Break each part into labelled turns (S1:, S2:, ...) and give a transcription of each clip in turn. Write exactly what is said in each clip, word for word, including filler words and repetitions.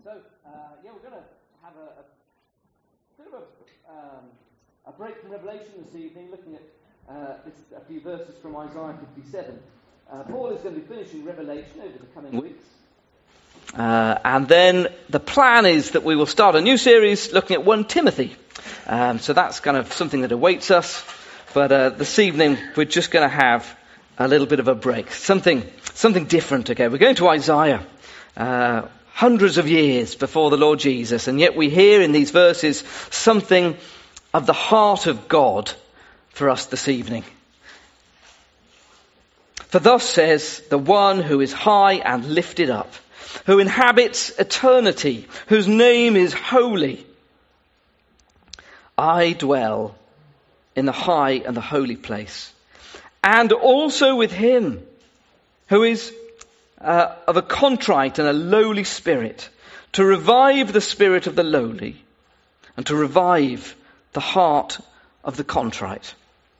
S1: So, uh, yeah, we're going to have a, a bit of a, um, a break from Revelation this evening, looking at uh, this, a few verses from Isaiah fifty-seven. Uh, Paul is going to be finishing Revelation over the coming weeks. Uh, and then the plan is that we will start a new series looking at First Timothy. Um, so that's kind of something that awaits us. But uh, this evening we're just going to have a little bit of a break. Something something different, okay? We're going to Isaiah. Uh, hundreds of years before the Lord Jesus. And yet we hear in these verses something of the heart of God for us this evening. For thus says the one who is high and lifted up, who inhabits eternity, whose name is holy. I dwell in the high and the holy place, and also with him who is uh, of a contrite and a lowly spirit, to revive the spirit of the lowly, and to revive the heart of the contrite.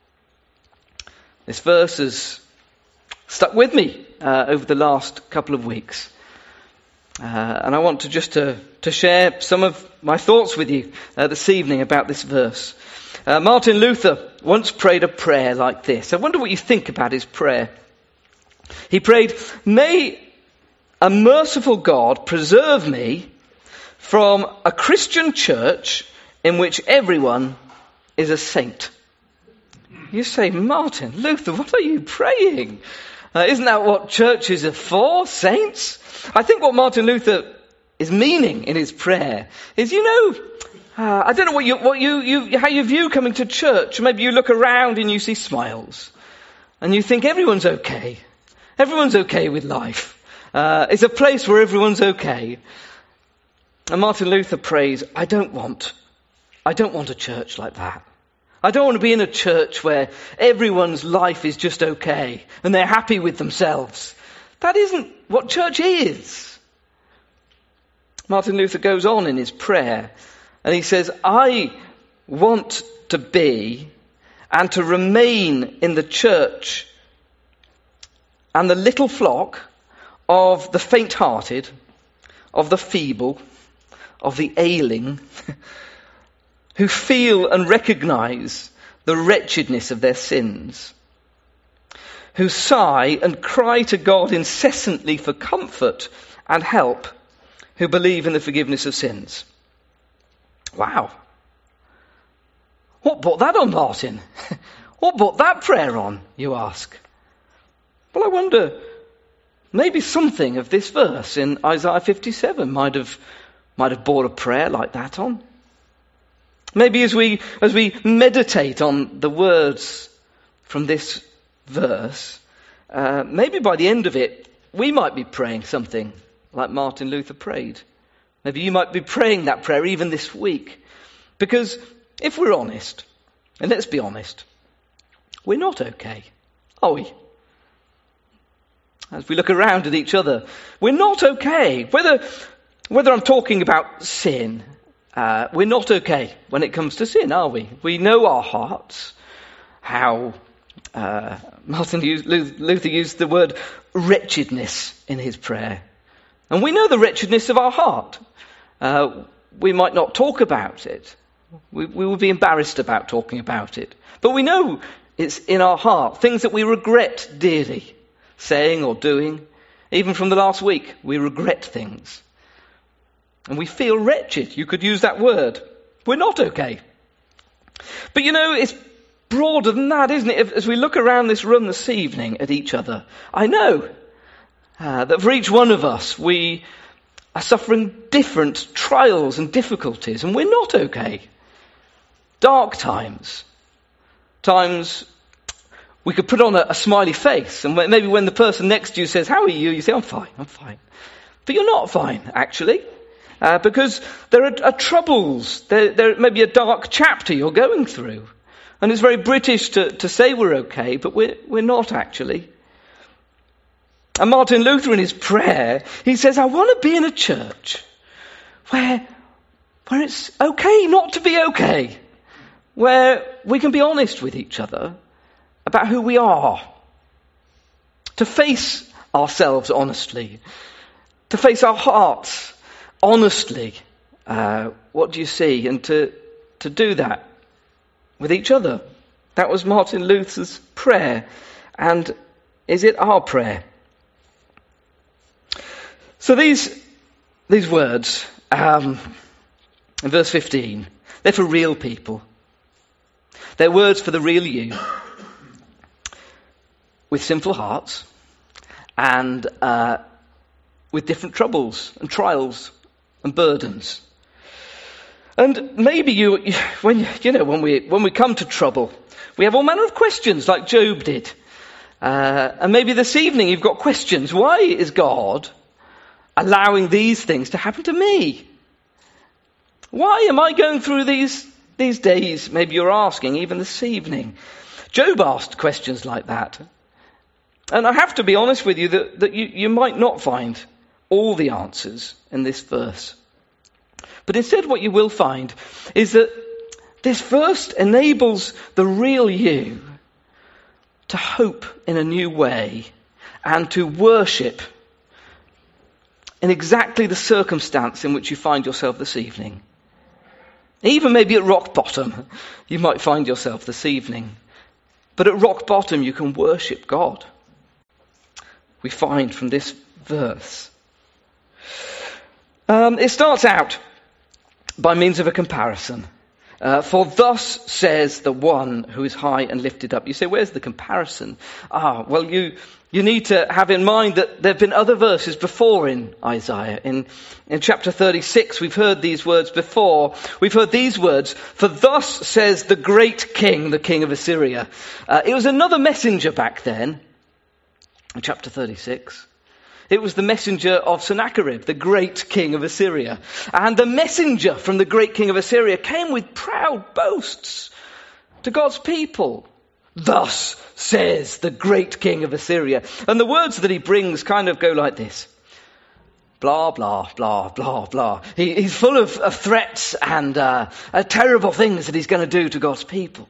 S1: This verse has stuck with me uh, over the last couple of weeks. Uh, and I want to just to, to share some of my thoughts with you uh, this evening about this verse. Uh, Martin Luther once prayed a prayer like this. I wonder what you think about his prayer. He prayed, "May a merciful God preserve me from a Christian church in which everyone is a saint." You say, Martin Luther, what are you praying? Uh, isn't that what churches are for, saints? I think what Martin Luther is meaning in his prayer is, you know, uh, I don't know what you, what you, you, how you view coming to church. Maybe you look around and you see smiles, and you think everyone's okay. Everyone's okay with life. Uh, it's a place where everyone's okay. And Martin Luther prays, I don't want, I don't want a church like that. I don't want to be in a church where everyone's life is just okay and they're happy with themselves. That isn't what church is. Martin Luther goes on in his prayer and he says, I want to be and to remain in the church and the little flock of the faint-hearted, of the feeble, of the ailing, who feel and recognize the wretchedness of their sins, who sigh and cry to God incessantly for comfort and help, who believe in the forgiveness of sins. Wow. What brought that on, Martin? What brought that prayer on, you ask? Well, I wonder, maybe something of this verse in Isaiah fifty-seven might have might have brought a prayer like that on. Maybe as we as we meditate on the words from this verse, uh, maybe by the end of it, we might be praying something like Martin Luther prayed. Maybe you might be praying that prayer even this week. Because if we're honest, and let's be honest, we're not okay, are we? As we look around at each other, we're not okay. Whether whether I'm talking about sin, uh, we're not okay when it comes to sin, are we? We know our hearts, how uh, Martin Luther used the word wretchedness in his prayer. And we know the wretchedness of our heart. Uh, we might not talk about it. We, we would be embarrassed about talking about it. But we know it's in our heart, things that we regret dearly. Saying or doing, even from the last week, we regret things. And we feel wretched. You could use that word. We're not okay. But you know, it's broader than that, isn't it? As we look around this room this evening at each other, I know uh, that for each one of us, we are suffering different trials and difficulties, and we're not okay. Dark times. Times we could put on a, a smiley face, and maybe when the person next to you says, how are you? You say, I'm fine, I'm fine. But you're not fine, actually, uh, because there are, are troubles. There, there may be a dark chapter you're going through. And it's very British to, to say we're okay, but we're, we're not actually. And Martin Luther in his prayer, he says, I want to be in a church where, where it's okay not to be okay, where we can be honest with each other about who we are, to face ourselves honestly, to face our hearts honestly, uh, what do you see? And to, to do that with each other. That was Martin Luther's prayer. And is it our prayer? So these, these words, um, in verse fifteen, they're for real people. They're words for the real you. With sinful hearts and uh, with different troubles and trials and burdens. And maybe you, when you know, when we when we come to trouble, we have all manner of questions, like Job did. Uh, and maybe this evening you've got questions. Why is God allowing these things to happen to me? Why am I going through these these days? Maybe you're asking, even this evening. Job asked questions like that. And I have to be honest with you that, that you, you might not find all the answers in this verse. But instead what you will find is that this verse enables the real you to hope in a new way and to worship in exactly the circumstance in which you find yourself this evening. Even maybe at rock bottom, you might find yourself this evening. But at rock bottom, you can worship God. We find from this verse. Um, it starts out by means of a comparison. Uh, For thus says the one who is high and lifted up. You say, where's the comparison? Ah, well, you you need to have in mind that there have been other verses before in Isaiah. In, in chapter thirty-six, we've heard these words before. We've heard these words, for thus says the great king, the king of Assyria. Uh, it was another messenger back then, in chapter thirty-six. It was the messenger of Sennacherib, the great king of Assyria. And the messenger from the great king of Assyria came with proud boasts to God's people. Thus says the great king of Assyria. And the words that he brings kind of go like this. Blah, blah, blah, blah, blah. He, he's full of, of threats and uh, uh, terrible things that he's going to do to God's people.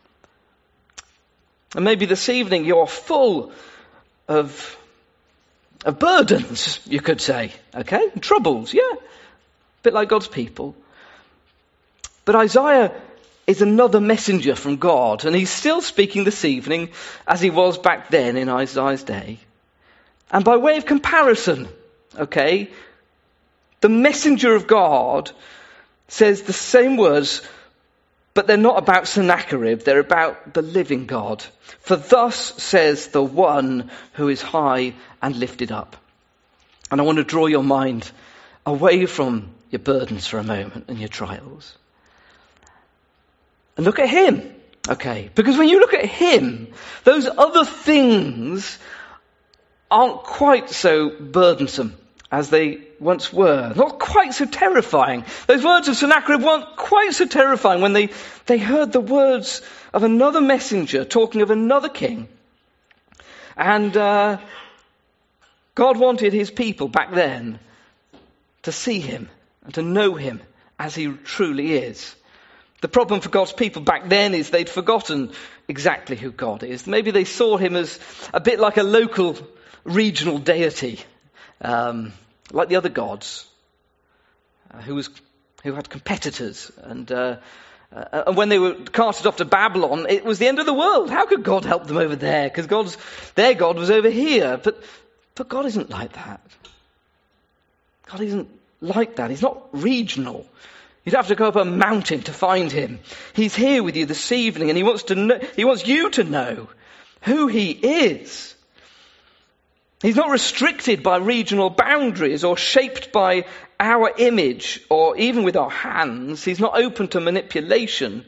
S1: And maybe this evening you're full of... Of burdens, you could say, okay? Troubles, yeah. A bit like God's people. But Isaiah is another messenger from God, and he's still speaking this evening as he was back then in Isaiah's day. And by way of comparison, okay, the messenger of God says the same words, but they're not about Sennacherib, they're about the living God. For thus says the one who is high and lifted up. And I want to draw your mind away from your burdens for a moment and your trials. And look at him, okay? Because when you look at him, those other things aren't quite so burdensome as they once were. Not quite so terrifying. Those words of Sennacherib weren't quite so terrifying when they, they heard the words of another messenger talking of another king. And uh, God wanted his people back then to see him and to know him as he truly is. The problem for God's people back then is they'd forgotten exactly who God is. Maybe they saw him as a bit like a local regional deity. Um, like the other gods, uh, who was, who had competitors, and uh, uh, and when they were casted off to Babylon, it was the end of the world. How could God help them over there? Because God's their God was over here. But but God isn't like that. God isn't like that. He's not regional. You'd have to go up a mountain to find him. He's here with you this evening, and he wants to know, he wants you to know who he is. He's not restricted by regional boundaries or shaped by our image or even with our hands. He's not open to manipulation.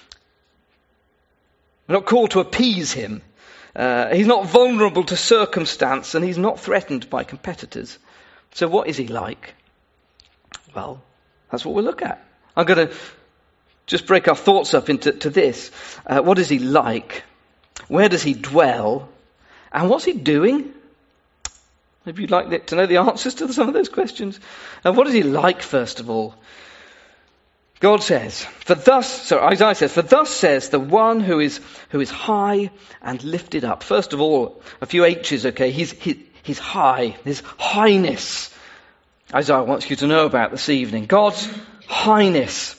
S1: We're not called to appease him. Uh, he's not vulnerable to circumstance, and he's not threatened by competitors. So what is he like? Well, that's what we'll look at. I'm going to just break our thoughts up into to this. Uh, what is he like? Where does he dwell? And what's he doing? Maybe you'd like to know the answers to some of those questions. And what is he like, first of all? God says, for thus, so Isaiah says, for thus says the one who is who is high and lifted up. First of all, a few H's, okay? He's he, he's high, his highness. Isaiah wants you to know about this evening. God's highness.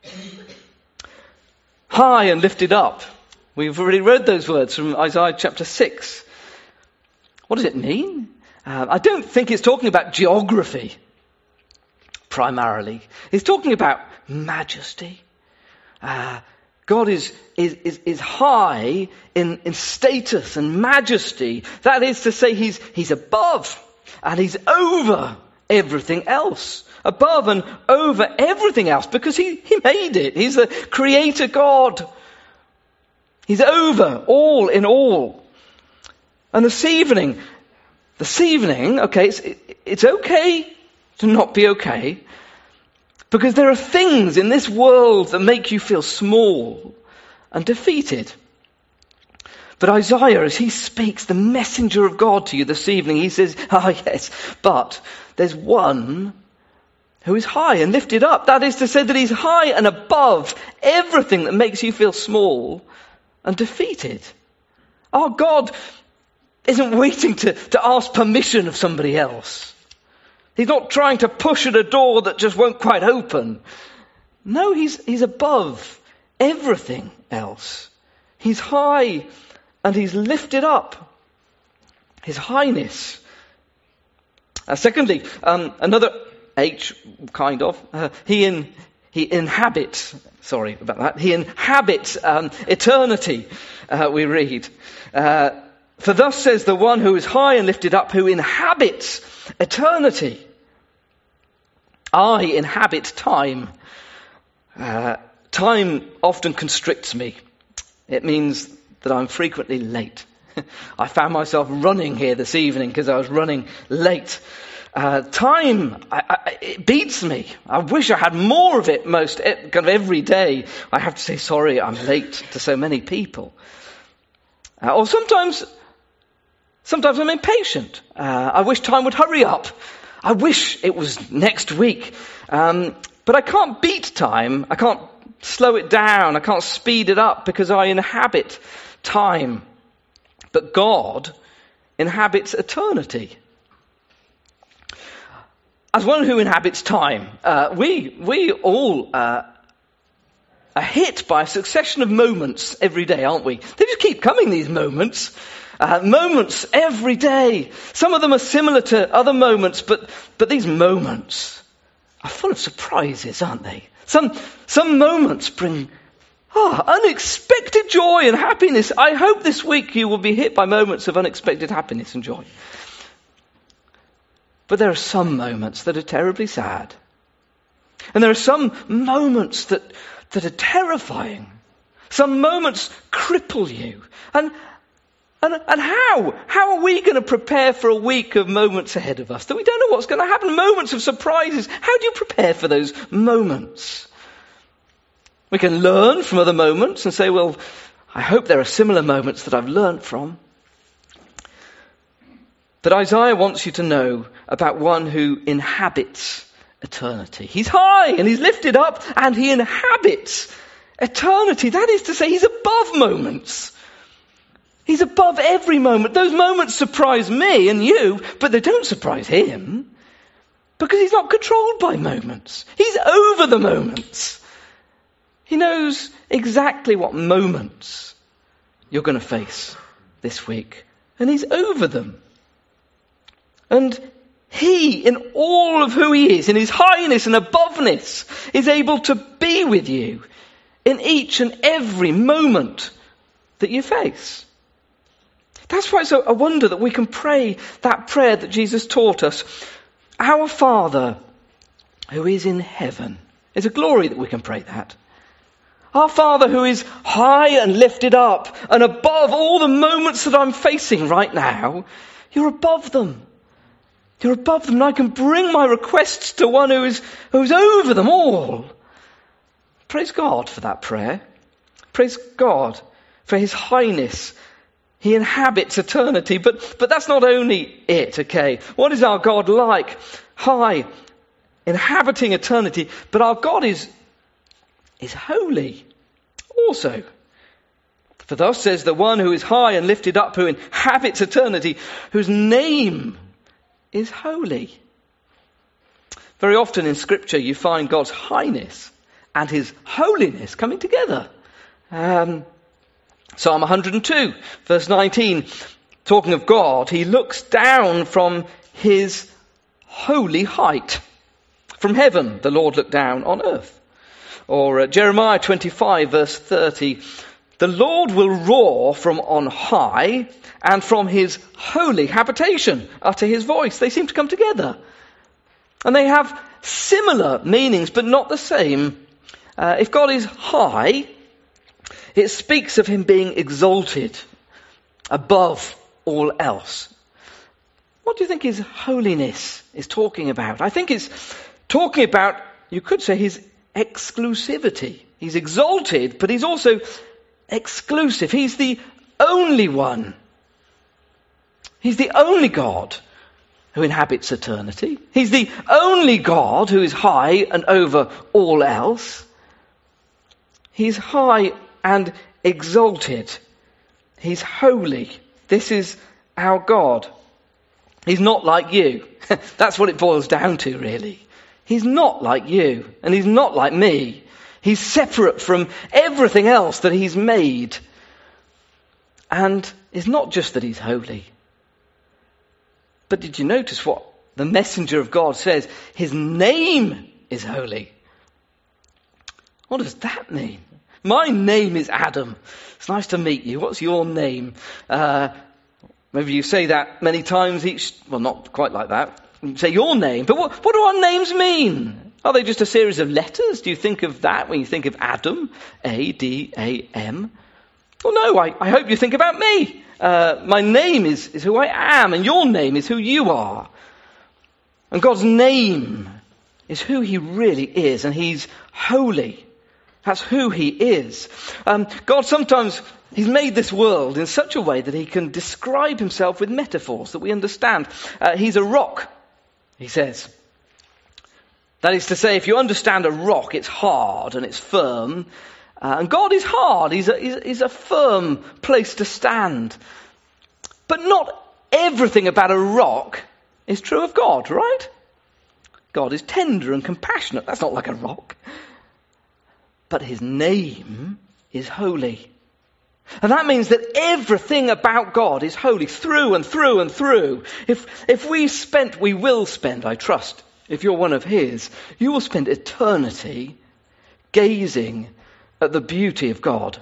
S1: High and lifted up. We've already read those words from Isaiah chapter six. What does it mean? Uh, I don't think it's talking about geography, primarily. It's talking about majesty. Uh, God is, is, is, is high in, in status and majesty. That is to say, he's, he's above and he's over everything else. Above and over everything else because he, he made it. He's the creator God. He's over all in all. And this evening, this evening, okay, it's, it's okay to not be okay. Because there are things in this world that make you feel small and defeated. But Isaiah, as he speaks, the messenger of God to you this evening, he says, ah, yes, but there's one who is high and lifted up. That is to say that he's high and above everything that makes you feel small and defeated. Our God isn't waiting to, to ask permission of somebody else. He's not trying to push at a door that just won't quite open. No, he's, he's above everything else. He's high and he's lifted up. His highness. Uh, secondly, um, another H, kind of, uh, he, in, he inhabits, sorry about that, he inhabits um, eternity, uh, we read. Uh, For thus says the one who is high and lifted up, who inhabits eternity. I inhabit time. Uh, time often constricts me. It means that I'm frequently late. I found myself running here this evening because I was running late. Uh, time, I, I, it beats me. I wish I had more of it most, kind of every day. I have to say sorry, I'm late to so many people. Uh, or sometimes... Sometimes I'm impatient. Uh, I wish time would hurry up. I wish it was next week. Um, but I can't beat time. I can't slow it down. I can't speed it up because I inhabit time. But God inhabits eternity. As one who inhabits time, uh, we, we all uh, are hit by a succession of moments every day, aren't we? They just keep coming, these moments. Uh, moments every day. Some of them are similar to other moments, but, but these moments are full of surprises, aren't they? Some, some moments bring oh, unexpected joy and happiness. I hope this week you will be hit by moments of unexpected happiness and joy. But there are some moments that are terribly sad. And there are some moments that, that are terrifying. Some moments cripple you. And And, and how? How are we going to prepare for a week of moments ahead of us that we don't know what's going to happen? Moments of surprises. How do you prepare for those moments? We can learn from other moments and say, well, I hope there are similar moments that I've learned from. But Isaiah wants you to know about one who inhabits eternity. He's high and he's lifted up and he inhabits eternity. That is to say, he's above moments. He's above every moment. Those moments surprise me and you, but they don't surprise him. Because he's not controlled by moments. He's over the moments. He knows exactly what moments you're going to face this week. And he's over them. And he, in all of who he is, in his highness and aboveness, is able to be with you in each and every moment that you face. That's why it's a wonder that we can pray that prayer that Jesus taught us. Our Father, who is in heaven. It's a glory that we can pray that. Our Father who is high and lifted up and above all the moments that I'm facing right now, you're above them. You're above them and I can bring my requests to one who is who's over them all. Praise God for that prayer. Praise God for his highness. He inhabits eternity, but, but that's not only it, okay? What is our God like? High, inhabiting eternity, but our God is, is holy also. For thus says the one who is high and lifted up, who inhabits eternity, whose name is holy. Very often in Scripture you find God's highness and his holiness coming together. Um, Psalm one hundred two, verse nineteen, talking of God, he looks down from his holy height. From heaven, the Lord looked down on earth. Or uh, Jeremiah twenty-five, verse thirty, the Lord will roar from on high, and from his holy habitation utter his voice. They seem to come together. And they have similar meanings, but not the same. Uh, if God is high, it speaks of him being exalted above all else. What do you think his holiness is talking about? I think it's talking about, you could say, his exclusivity. He's exalted, but he's also exclusive. He's the only one. He's the only God who inhabits eternity. He's the only God who is high and over all else. He's high and exalted. He's holy. This is our God. He's not like you. That's what it boils down to, really. He's not like you, and he's not like me. He's separate from everything else that he's made. And it's not just that he's holy. But did you notice what the messenger of God says? His name is holy. What does that mean? My name is Adam. It's nice to meet you. What's your name? Uh, maybe you say that many times each, well, not quite like that. You say your name, but what, what do our names mean? Are they just a series of letters? Do you think of that when you think of Adam? A D A M? Well, no, I, I hope you think about me. Uh, my name is, is who I am, and your name is who you are. And God's name is who he really is, and he's holy. That's who he is. Um, God sometimes, he's made this world in such a way that he can describe himself with metaphors that we understand. Uh, he's a rock, he says. That is to say, if you understand a rock, it's hard and it's firm. Uh, and God is hard. He's a, he's, he's a firm place to stand. But not everything about a rock is true of God, right? God is tender and compassionate. That's not like a rock. But his name is holy. And that means that everything about God is holy through and through and through. If, if we spent, we will spend, I trust, if you're one of his, you will spend eternity gazing at the beauty of God.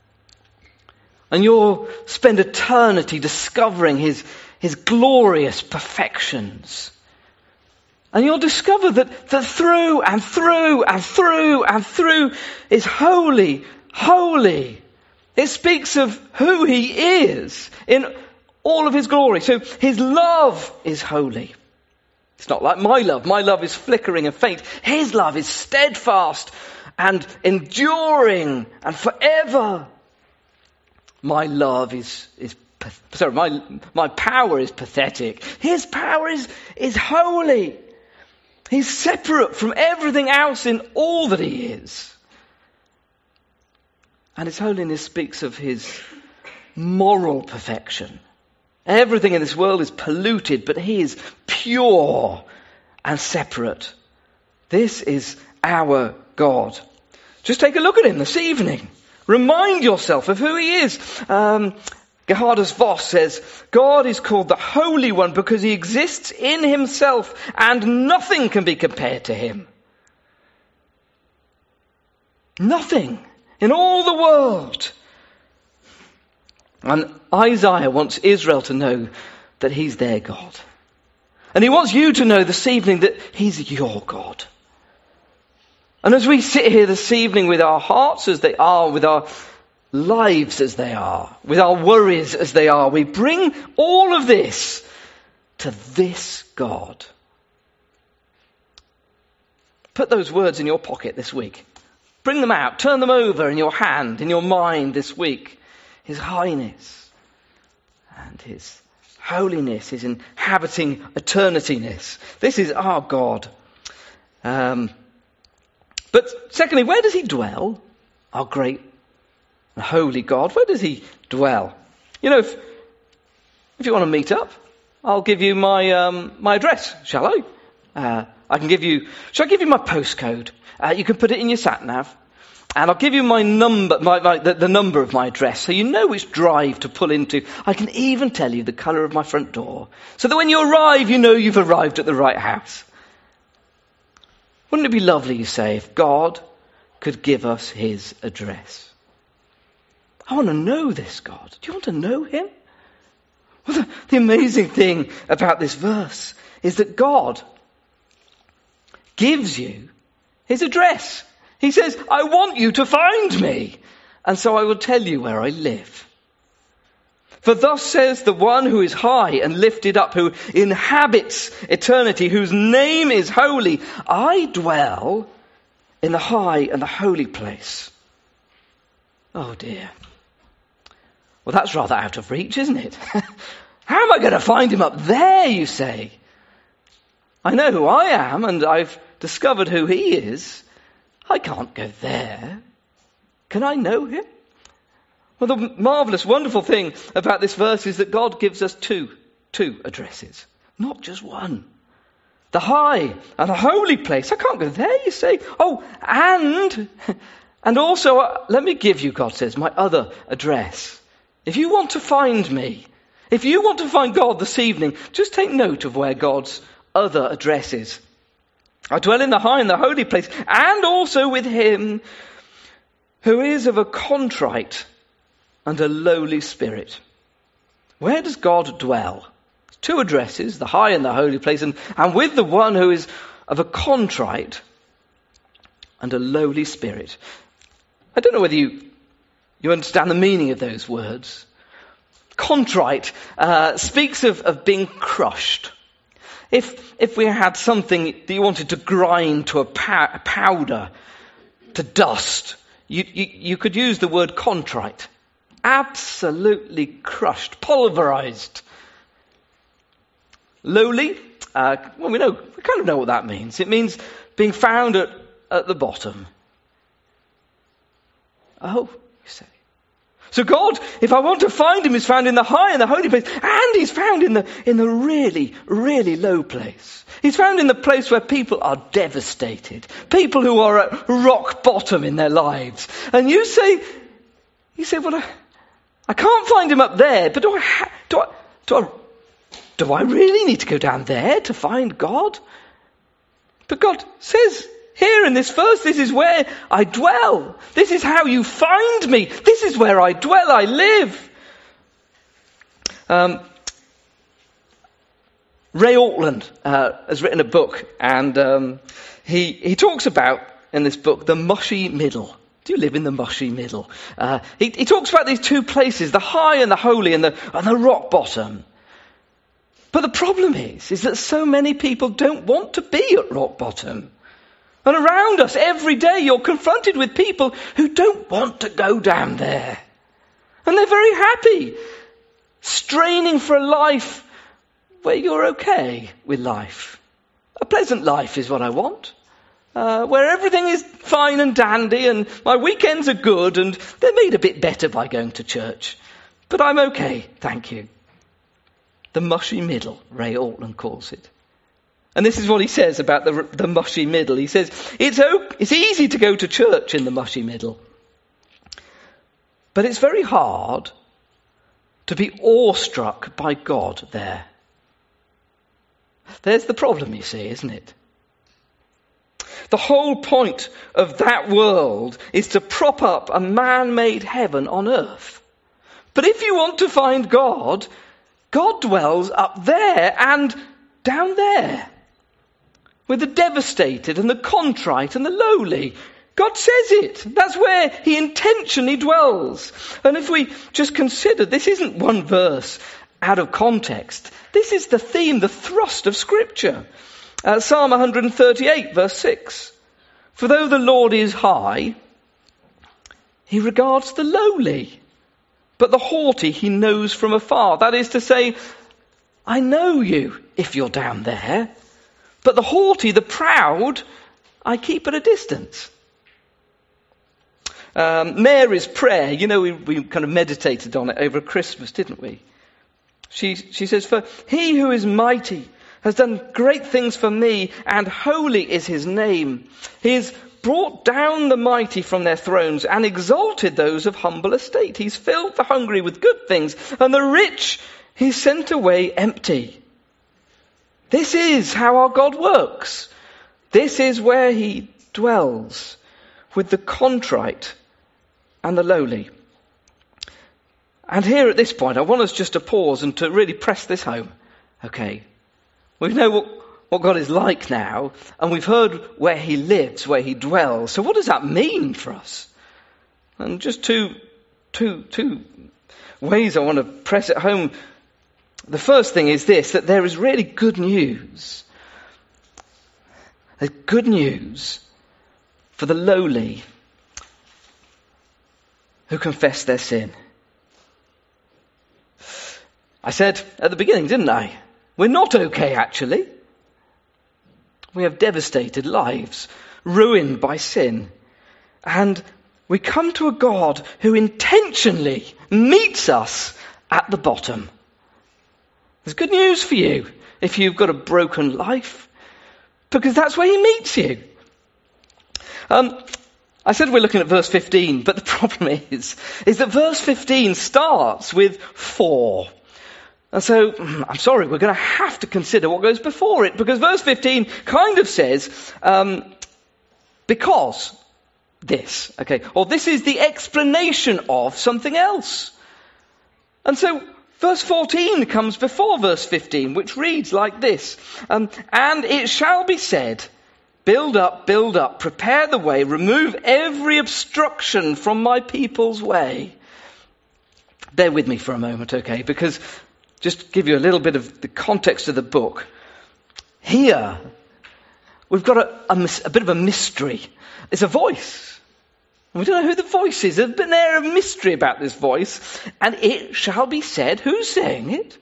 S1: And you'll spend eternity discovering his, his glorious perfections. And you'll discover that, that through and through and through and through is holy, holy. It speaks of who he is in all of his glory. So his love is holy. It's not like my love. My love is flickering and faint. His love is steadfast and enduring and forever. My love is, is sorry, my, my power is pathetic. His power is, is holy. He's separate from everything else in all that he is. And his holiness speaks of his moral perfection. Everything in this world is polluted, but he is pure and separate. This is our God. Just take a look at him this evening. Remind yourself of who he is. Um, Gerhardus Voss says, God is called the Holy One because he exists in himself and nothing can be compared to him. Nothing in all the world. And Isaiah wants Israel to know that he's their God. And he wants you to know this evening that he's your God. And as we sit here this evening with our hearts as they are, with our lives as they are, with our worries as they are, we bring all of this to this God. Put those words in your pocket this week. Bring them out, turn them over in your hand, in your mind this week. His highness and his holiness, his inhabiting eternityness. This is our God. Um, but secondly, where does he dwell? Our great and holy God. Where does he dwell? You know, if, if you want to meet up, I'll give you my um, my address, shall I? Uh, I can give you, shall I give you my postcode? Uh, you can put it in your sat nav. And I'll give you my number, my, my, the, the number of my address, so you know which drive to pull into. I can even tell you the colour of my front door, so that when you arrive, you know you've arrived at the right house. Wouldn't it be lovely, you say, if God could give us his address? I want to know this God. Do you want to know him? Well, the, the amazing thing about this verse is that God gives you his address. He says, I want you to find me, and so I will tell you where I live. For thus says the one who is high and lifted up, who inhabits eternity, whose name is holy. I dwell in the high and the holy place. Oh dear. Well, that's rather out of reach, isn't it? How am I going to find him up there, you say? I know who I am, and I've discovered who he is. I can't go there. Can I know him? Well, the marvellous, wonderful thing about this verse is that God gives us two, two addresses, not just one. The high and the holy place. I can't go there, you say. Oh, and, and also, uh, let me give you, God says, my other address. If you want to find me, if you want to find God this evening, just take note of where God's other address is. I dwell in the high and the holy place, and also with him who is of a contrite and a lowly spirit. Where does God dwell? Two addresses, the high and the holy place, and, and with the one who is of a contrite and a lowly spirit. I don't know whether you, you understand the meaning of those words. Contrite uh, speaks of, of being crushed. If if we had something that you wanted to grind to a, pow- a powder, to dust, you, you, you could use the word contrite. Absolutely crushed, pulverized. Lowly, uh, well, we know, we kind of know what that means. It means being found at, at the bottom. Oh, you say. So God, if I want to find him, is found in the high and the holy place, and he's found in the in the really, really low place. He's found in the place where people are devastated, people who are at rock bottom in their lives. And you say, you say, well, I, I can't find him up there, but do I, ha- do I, do I, do I really need to go down there to find God? But God says, here in this verse, this is where I dwell. This is how you find me. This is where I dwell, I live. Um, Ray Ortlund uh, has written a book, and um, he, he talks about, in this book, the mushy middle. Do you live in the mushy middle? Uh, he, he talks about these two places, the high and the holy and the, and the rock bottom. But the problem is, is that so many people don't want to be at rock bottom. And around us, every day, you're confronted with people who don't want to go down there. And they're very happy, straining for a life where you're okay with life. A pleasant life is what I want, uh, where everything is fine and dandy, and my weekends are good, and they're made a bit better by going to church. But I'm okay, thank you. The mushy middle, Ray Ortlund calls it. And this is what he says about the, the mushy middle. He says, it's, it's easy to go to church in the mushy middle. But it's very hard to be awestruck by God there. There's the problem, you see, isn't it? The whole point of that world is to prop up a man-made heaven on earth. But if you want to find God, God dwells up there and down there. With the devastated and the contrite and the lowly. God says it. That's where he intentionally dwells. And if we just consider, this isn't one verse out of context. This is the theme, the thrust of Scripture. Uh, Psalm one thirty-eight, verse six. For though the Lord is high, he regards the lowly. But the haughty he knows from afar. That is to say, I know you if you're down there. But the haughty, the proud, I keep at a distance. Um, Mary's prayer, you know, we, we kind of meditated on it over Christmas, didn't we? She, she says, for he who is mighty has done great things for me, and holy is his name. He has brought down the mighty from their thrones and exalted those of humble estate. He's filled the hungry with good things, and the rich he's sent away empty. This is how our God works. This is where he dwells, with the contrite and the lowly. And here at this point, I want us just to pause and to really press this home. Okay, we know what, what God is like now, and we've heard where he lives, where he dwells. So what does that mean for us? And just two, two, two ways I want to press it home. The first thing is this, that there is really good news. There's good news for the lowly who confess their sin. I said at the beginning, didn't I? We're not okay, actually. We have devastated lives, ruined by sin. And we come to a God who intentionally meets us at the bottom. There's good news for you if you've got a broken life, because that's where he meets you. Um, I said we're looking at verse fifteen, but the problem is, is that verse fifteen starts with for. And so, I'm sorry, we're going to have to consider what goes before it, because verse fifteen kind of says, um, because this, okay, or this is the explanation of something else. And so, verse fourteen comes before verse fifteen, which reads like this, um, and it shall be said, build up, build up, prepare the way, remove every obstruction from my people's way. Bear with me for a moment, okay, because just to give you a little bit of the context of the book. Here, we've got a, a, a bit of a mystery. It's a voice. And we don't know who the voice is. There's been an air of mystery about this voice. And it shall be said, who's saying it?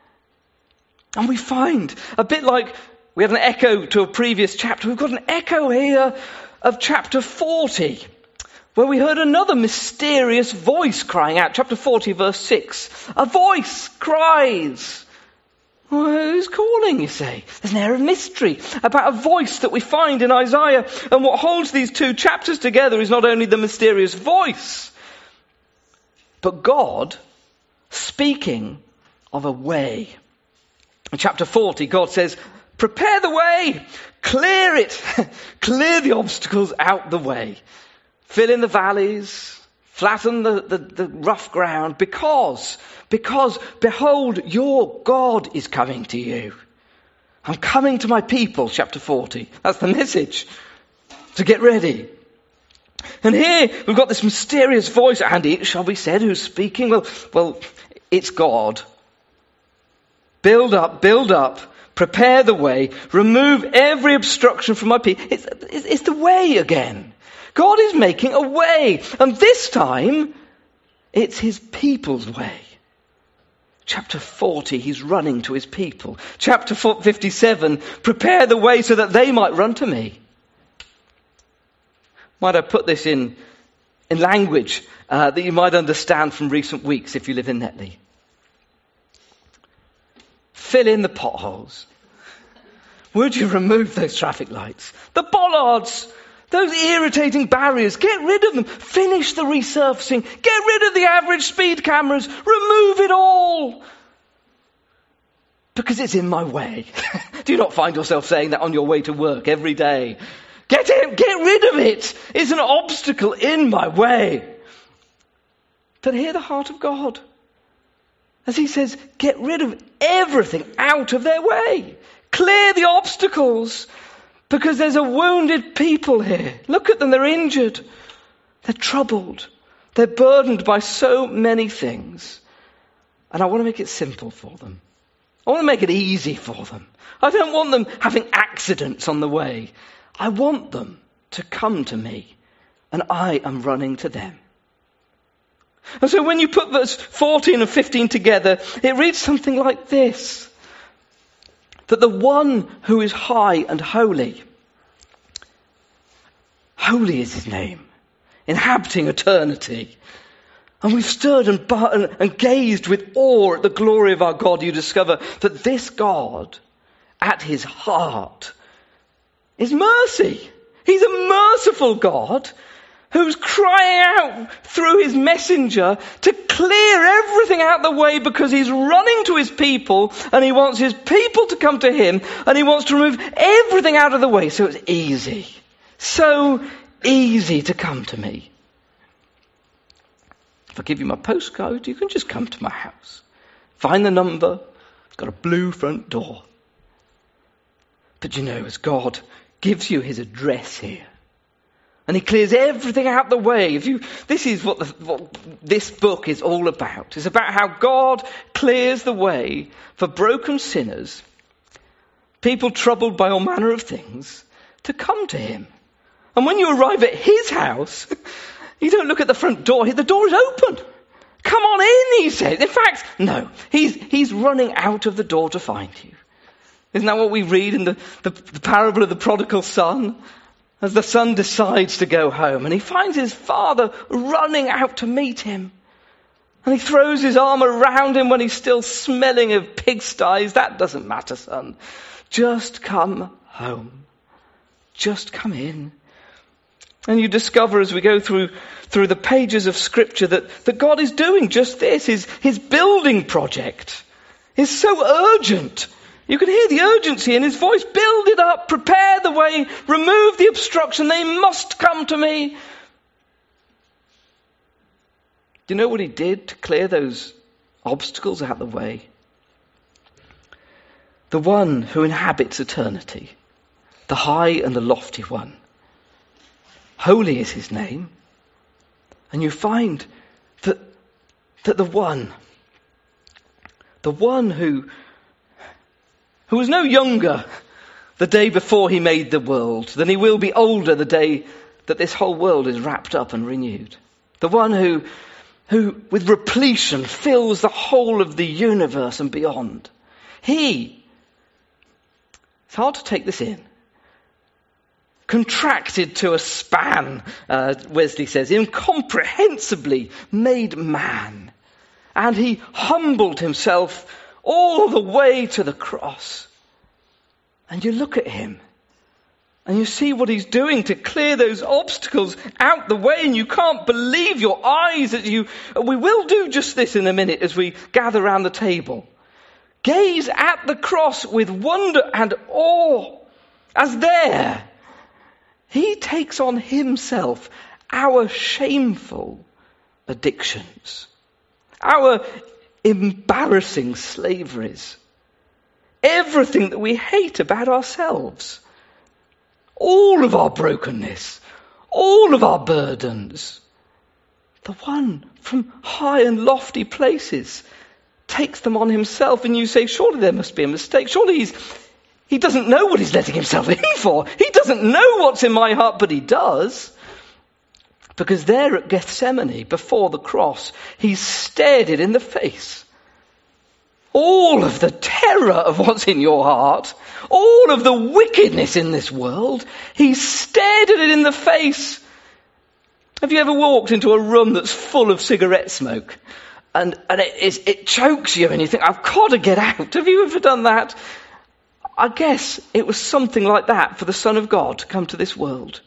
S1: And we find, a bit like we had an echo to a previous chapter, we've got an echo here of chapter forty. Where we heard another mysterious voice crying out. Chapter forty, verse six. A voice cries. Well, who's calling, you say? There's an air of mystery about a voice that we find in Isaiah. And what holds these two chapters together is not only the mysterious voice, but God speaking of a way. In chapter forty, God says, prepare the way, clear it, clear the obstacles out the way. Fill in the valleys, flatten the, the, the rough ground, because, because, behold, your God is coming to you. I'm coming to my people, chapter forty. That's the message. To get ready. And here we've got this mysterious voice, and it shall be said, who's speaking? Well, well, it's God. Build up, build up, prepare the way, remove every obstruction from my people. It's, it's, it's the way again. God is making a way, and this time, it's his people's way. Chapter forty, he's running to his people. Chapter fifty-seven, prepare the way so that they might run to me. Might I put this in, in language uh, that you might understand from recent weeks if you live in Netley? Fill in the potholes. Would you remove those traffic lights? The bollards! Those irritating barriers, get rid of them. Finish the resurfacing. Get rid of the average speed cameras. Remove it all. Because it's in my way. Do you not find yourself saying that on your way to work every day? Get it, get rid of it. It's an obstacle in my way. But hear the heart of God. As he says, get rid of everything out of their way. Clear the obstacles. Because there's a wounded people here. Look at them, they're injured. They're troubled. They're burdened by so many things. And I want to make it simple for them. I want to make it easy for them. I don't want them having accidents on the way. I want them to come to me, and I am running to them. And so when you put verse fourteen and fifteen together, it reads something like this. That the one who is high and holy, holy is his name, inhabiting eternity. And we've stirred and, and, and gazed with awe at the glory of our God. You discover that this God at his heart is mercy. He's a merciful God who's crying out through his messenger to clear everything out the way because he's running to his people and he wants his people to come to him and he wants to remove everything out of the way so it's easy. So easy to come to me. If I give you my postcode, you can just come to my house. Find the number. It's got a blue front door. But you know, as God gives you his address here, and he clears everything out the way. If you, this is what, the, what this book is all about. It's about how God clears the way for broken sinners, people troubled by all manner of things, to come to him. And when you arrive at his house, you don't look at the front door. The door is open. Come on in, he says. In fact, no, he's, he's running out of the door to find you. Isn't that what we read in the, the, the parable of the prodigal son? As the son decides to go home and he finds his father running out to meet him. And he throws his arm around him when he's still smelling of pigsties. That doesn't matter, son. Just come home. Just come in. And you discover as we go through through the pages of Scripture that, that God is doing just this. His, his building project is so urgent. You can hear the urgency in his voice. Build it up, prepare the way, remove the obstruction. They must come to me. Do you know what he did to clear those obstacles out of the way? The one who inhabits eternity, the high and the lofty one. Holy is his name. And you find that, that the one, the one who who was no younger the day before he made the world than he will be older the day that this whole world is wrapped up and renewed. The one who, who with repletion fills the whole of the universe and beyond. He, it's hard to take this in, contracted to a span, uh, Wesley says, incomprehensibly made man. And he humbled himself all the way to the cross. And you look at him and you see what he's doing to clear those obstacles out the way, and you can't believe your eyes as you, we will do just this in a minute as we gather around the table. Gaze at the cross with wonder and awe as there he takes on himself our shameful addictions, our embarrassing slaveries, everything that we hate about ourselves, all of our brokenness, all of our burdens. The one from high and lofty places takes them on himself, and you say, surely there must be a mistake. Surely he's, he doesn't know what he's letting himself in for. He doesn't know what's in my heart, but he does. Because there at Gethsemane, before the cross, he stared it in the face. All of the terror of what's in your heart, all of the wickedness in this world, he stared at it in the face. Have you ever walked into a room that's full of cigarette smoke? And, and it, is, it chokes you and you think, I've got to get out. Have you ever done that? I guess it was something like that for the Son of God to come to this world.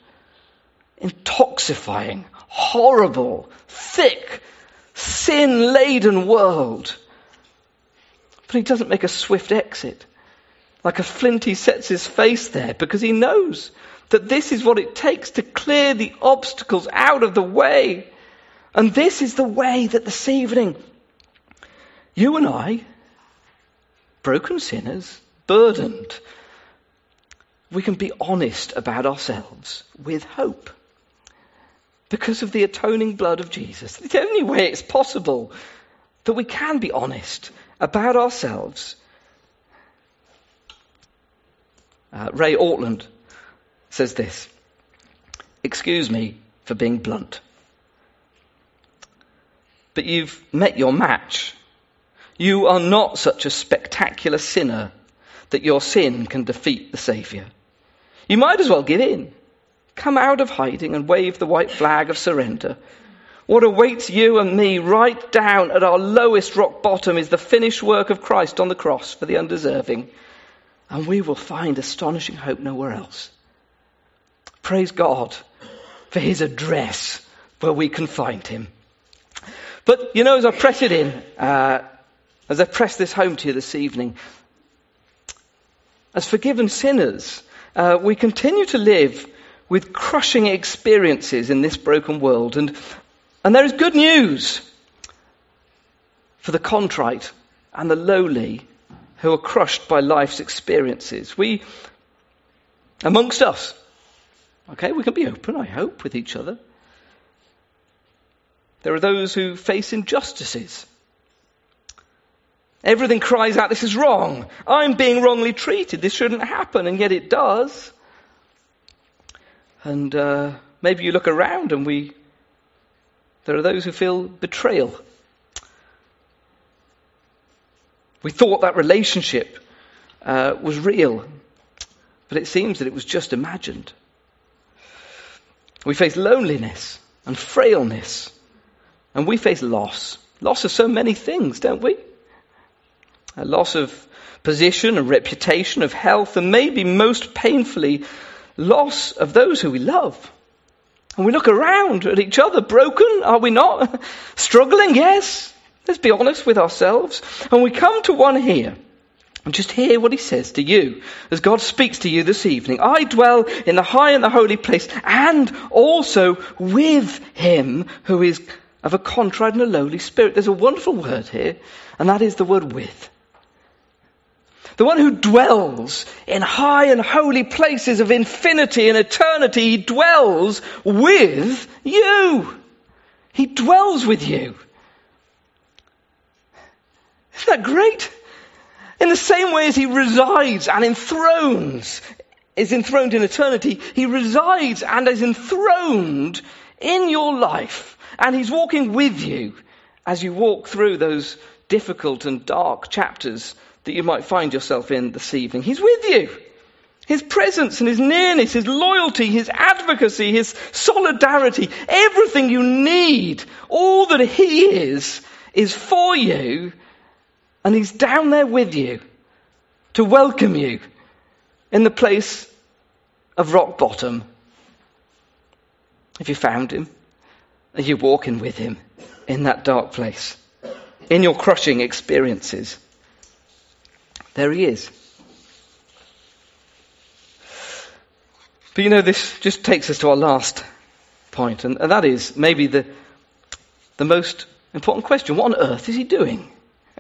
S1: Intoxifying, horrible, thick, sin-laden world. But he doesn't make a swift exit. Like a flint, he sets his face there because he knows that this is what it takes to clear the obstacles out of the way. And this is the way that this evening, you and I, broken sinners, burdened, we can be honest about ourselves with hope. Because of the atoning blood of Jesus. It's the only way it's possible that we can be honest about ourselves. Uh, Ray Ortland says this. Excuse me for being blunt, but you've met your match. You are not such a spectacular sinner that your sin can defeat the Saviour. You might as well give in. Come out of hiding and wave the white flag of surrender. What awaits you and me right down at our lowest rock bottom is the finished work of Christ on the cross for the undeserving. and we will find astonishing hope nowhere else. Praise God for his address where we can find him. But, you know, as I press it in, uh, as I press this home to you this evening, as forgiven sinners, uh, we continue to live with crushing experiences in this broken world. And, and there is good news for the contrite and the lowly who are crushed by life's experiences. We, amongst us, okay, we can be open, I hope, with each other. There are those who face injustices. Everything cries out, this is wrong. I'm being wrongly treated. This shouldn't happen, and yet it does. And uh, maybe you look around and we, there are those who feel betrayal. We thought that relationship uh, was real, but it seems that it was just imagined. We face loneliness and frailness, and we face loss. Loss of so many things, don't we? A loss of position and reputation, of health, and maybe most painfully, loss of those who we love. And we look around at each other, broken, are we not? Struggling, yes. Let's be honest with ourselves. And we come to one here, and just hear what he says to you, as God speaks to you this evening. I dwell in the high and the holy place, and also with him who is of a contrite and a lowly spirit. There's a wonderful word here, and that is the word with. The one who dwells in high and holy places of infinity and eternity, he dwells with you. He dwells with you. Isn't that great? In the same way as he resides and enthrones, is enthroned in eternity, he resides and is enthroned in your life. And he's walking with you as you walk through those difficult and dark chapters that you might find yourself in this evening. He's with you. His presence and his nearness, his loyalty, his advocacy, his solidarity, everything you need, all that he is, is for you. And he's down there with you to welcome you in the place of rock bottom. Have you found him? Are you walking with him in that dark place? In your crushing experiences? There he is. But you know, this just takes us to our last point, and, and that is maybe the, the most important question. What on earth is he doing?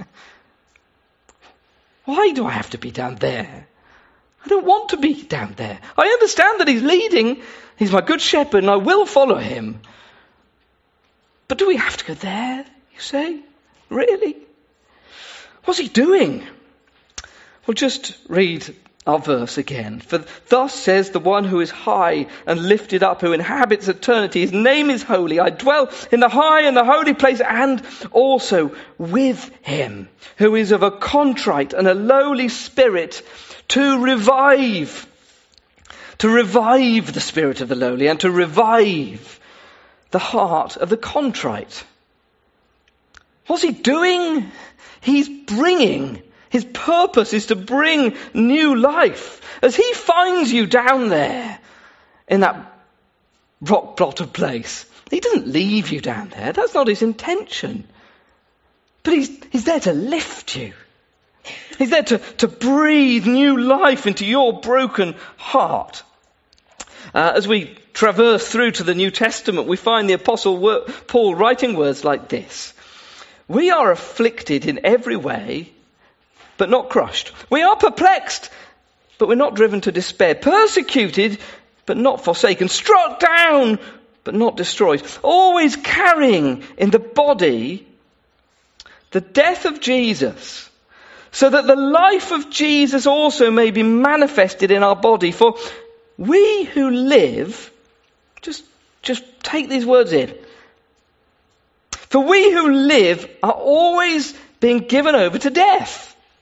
S1: Why do I have to be down there? I don't want to be down there. I understand that he's leading. He's my good shepherd and I will follow him. But do we have to go there, you say? Really? What's he doing? Well, just read our verse again. For thus says the one who is high and lifted up, who inhabits eternity. His name is holy. I dwell in the high and the holy place, and also with him, who is of a contrite and a lowly spirit, to revive, to revive the spirit of the lowly, and to revive the heart of the contrite. What's he doing? He's bringing. His purpose is to bring new life. As he finds you down there in that rock bottom place, he doesn't leave you down there. That's not his intention. But he's, he's there to lift you. He's there to, to breathe new life into your broken heart. Uh, as we traverse through to the New Testament, we find the Apostle Paul writing words like this. We are afflicted in every way, but not crushed. We are perplexed, but we're not driven to despair. Persecuted, but not forsaken. Struck down, but not destroyed. Always carrying in the body the death of Jesus, so that the life of Jesus also may be manifested in our body. For we who live, just, just take these words in. For we who live are always being given over to death,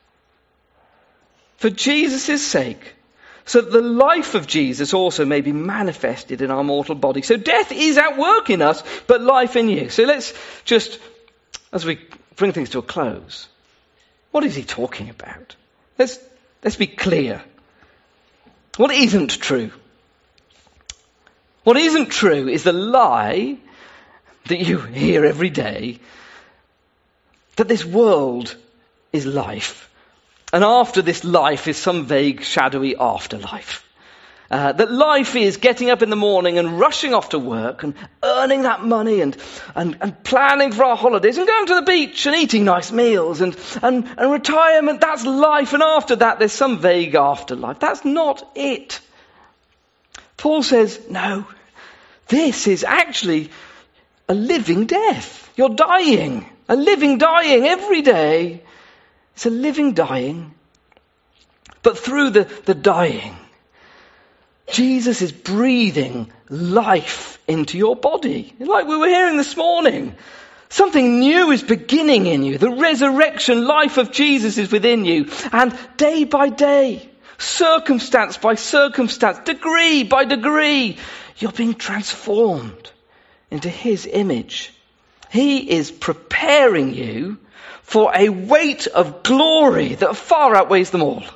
S1: for Jesus' sake, so that the life of Jesus also may be manifested in our mortal body. So death is at work in us, but life in you. So let's just, as we bring things to a close, what is he talking about? Let's Let's be clear. What isn't true? What isn't true is the lie that you hear every day that this world is life. And after this life is some vague, shadowy afterlife. Uh, that life is getting up in the morning and rushing off to work and earning that money and, and, and planning for our holidays and going to the beach and eating nice meals and, and, and retirement. That's life. And after that, there's some vague afterlife. That's not it. Paul says, no, this is actually a living death. You're dying. A living dying every day. It's a living dying. But through the, the dying, Jesus is breathing life into your body. Like we were hearing this morning. Something new is beginning in you. The resurrection life of Jesus is within you. And day by day, circumstance by circumstance, degree by degree, you're being transformed into his image. He is preparing you for a weight of glory that far outweighs them all.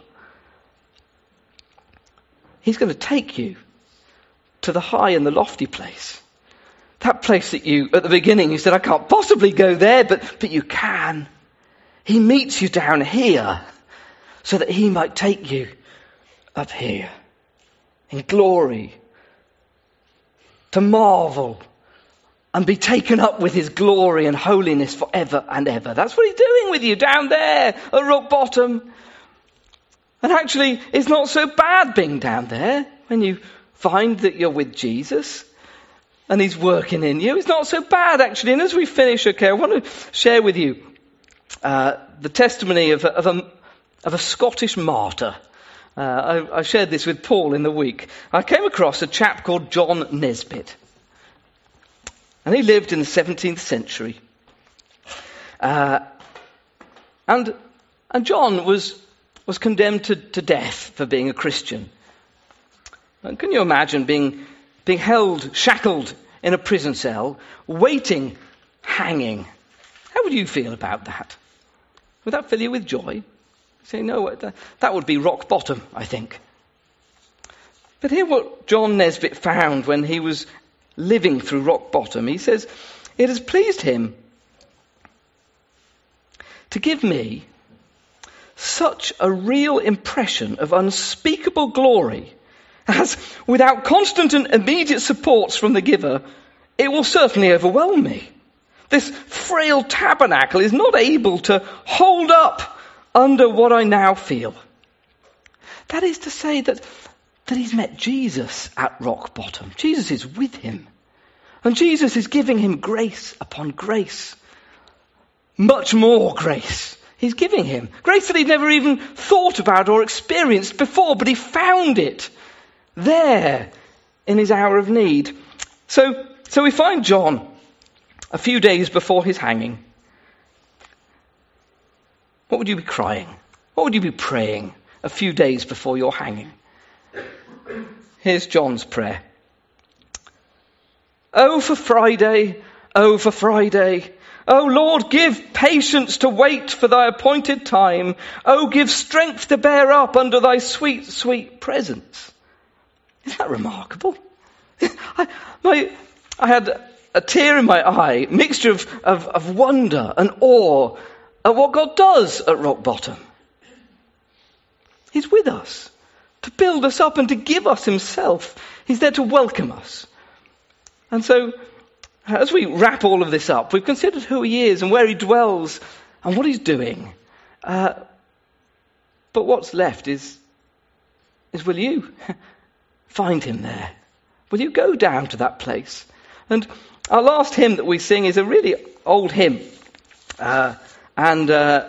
S1: He's going to take you to the high and the lofty place. That place that you, at the beginning, you said, I can't possibly go there, but, but you can. He meets you down here so that he might take you up here in glory to marvel and be taken up with his glory and holiness forever and ever. That's what he's doing with you down there at rock bottom. And actually, it's not so bad being down there when you find that you're with Jesus and he's working in you. It's not so bad, actually. And as we finish, okay, I want to share with you uh, the testimony of a, of a, of a Scottish martyr. Uh, I, I shared this with Paul in the week. I came across a chap called John Nesbitt. And he lived in the seventeenth century. Uh, and, and John was... was condemned to, to death for being a Christian. And can you imagine being, being held, shackled in a prison cell, waiting, hanging? How would you feel about that? Would that fill you with joy? You say, no, that, that would be rock bottom, I think. But hear what John Nesbitt found when he was living through rock bottom. He says, it has pleased him to give me such a real impression of unspeakable glory as, without constant and immediate supports from the giver, it will certainly overwhelm me. This frail tabernacle is not able to hold up under what I now feel. That is to say that, that he's met Jesus at rock bottom. Jesus is with him. And Jesus is giving him grace upon grace. Much more grace. He's giving him grace that he'd never even thought about or experienced before, but he found it there in his hour of need. So, so we find John a few days before his hanging. What would you be crying? What would you be praying a few days before your hanging? Here's John's prayer. Oh, for Friday, oh, for Friday. O Lord, give patience to wait for thy appointed time. O give strength to bear up under thy sweet, sweet presence. Isn't that remarkable? I, my, I had a tear in my eye, mixture of, of, of wonder and awe at what God does at rock bottom. He's with us to build us up and to give us himself. He's there to welcome us. And so, as we wrap all of this up, we've considered who he is and where he dwells and what he's doing. Uh, but what's left is, is will you find him there? Will you go down to that place? And our last hymn that we sing is a really old hymn. Uh, and, uh,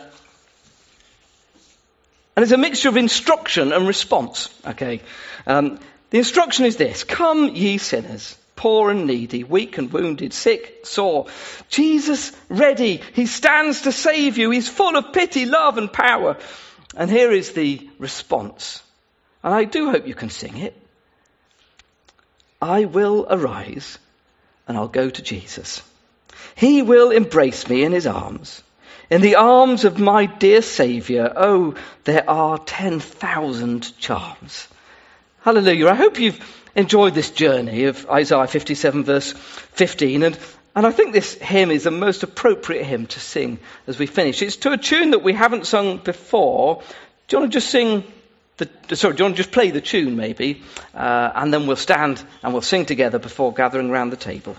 S1: and it's a mixture of instruction and response. Okay, um, the instruction is this. Come, ye sinners, poor and needy, weak and wounded, sick, sore. Jesus ready. He stands to save you. He's full of pity, love and power. And here is the response. And I do hope you can sing it. I will arise and I'll go to Jesus. He will embrace me in his arms. In the arms of my dear Saviour, oh, there are ten thousand charms. Hallelujah. I hope you've enjoyed this journey of Isaiah fifty-seven verse fifteen. And, and I think this hymn is the most appropriate hymn to sing as we finish. It's to a tune that we haven't sung before. Do you want to just sing the, sorry, do you want to just play the tune maybe? Uh, and then we'll stand and we'll sing together before gathering around the table.